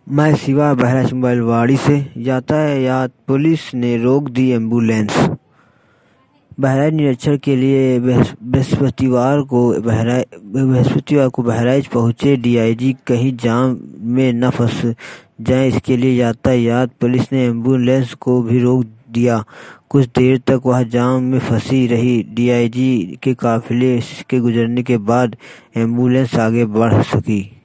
मैं शिवा बहराइच मोबाइलवाड़ी से। यातायात पुलिस ने रोक दी एम्बुलेंस। बहराइच निरीक्षण के लिए बृहस्पतिवार को बहराइच पहुंचे डीआईजी कहीं जाम में न फंस जाएं, इसके लिए यातायात पुलिस ने एम्बुलेंस को भी रोक दिया। कुछ देर तक वह जाम में फंसी रही। डीआईजी के काफिले के गुजरने के बाद एम्बुलेंस आगे बढ़ सकी।